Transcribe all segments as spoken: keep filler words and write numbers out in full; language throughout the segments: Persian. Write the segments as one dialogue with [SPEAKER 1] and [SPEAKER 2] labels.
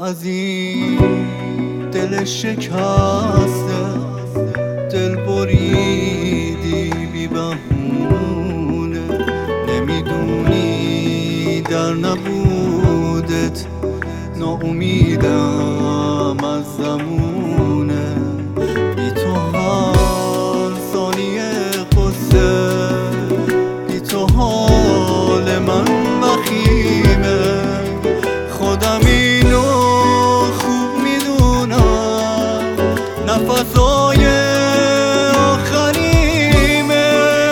[SPEAKER 1] از این دل شکسته دل بریدی بی بهونه، نمیدونی در نبودت ناامیدم از زمونه. بی تو هر ثانیه قصه، بی تو حال من وخیمه. خودم اینو خوب میدونم، نفسای آخریمه.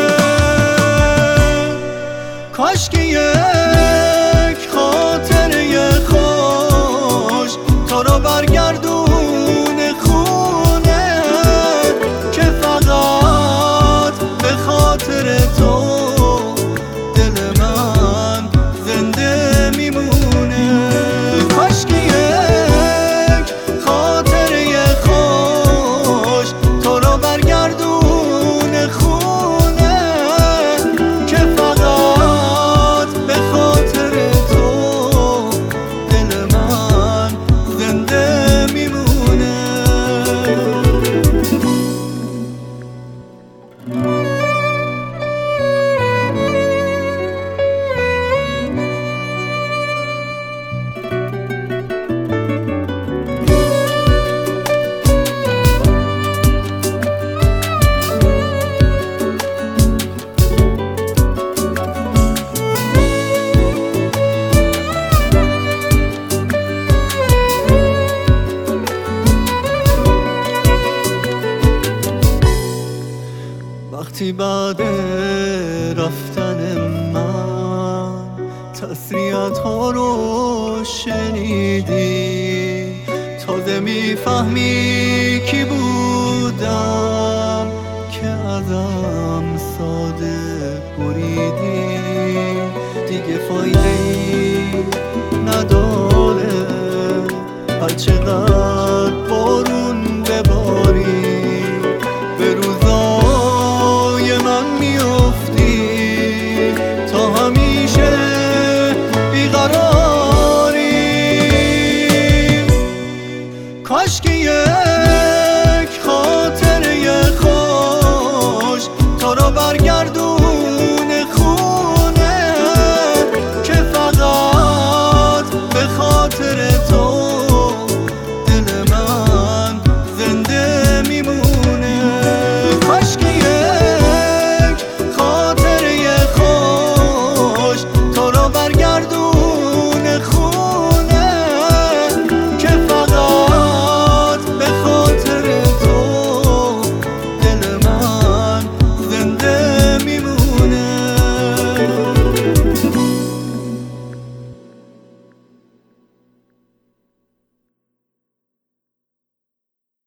[SPEAKER 1] کاش که یک خاطره خوش تو رو برگردون خونه، که فقط به خاطر تو دل من زنده میمونه. کاش که یک خاطره خوش تو رو برگردون خونه، که فقط به خاطر تو دل من زنده میمونه. وقتی بعد رفتن من تسلیت ها رو شنیدی، تازه میفهمی کی بودم که ازم ساده بریدی. دیگه فایده ای نداره هر چقدر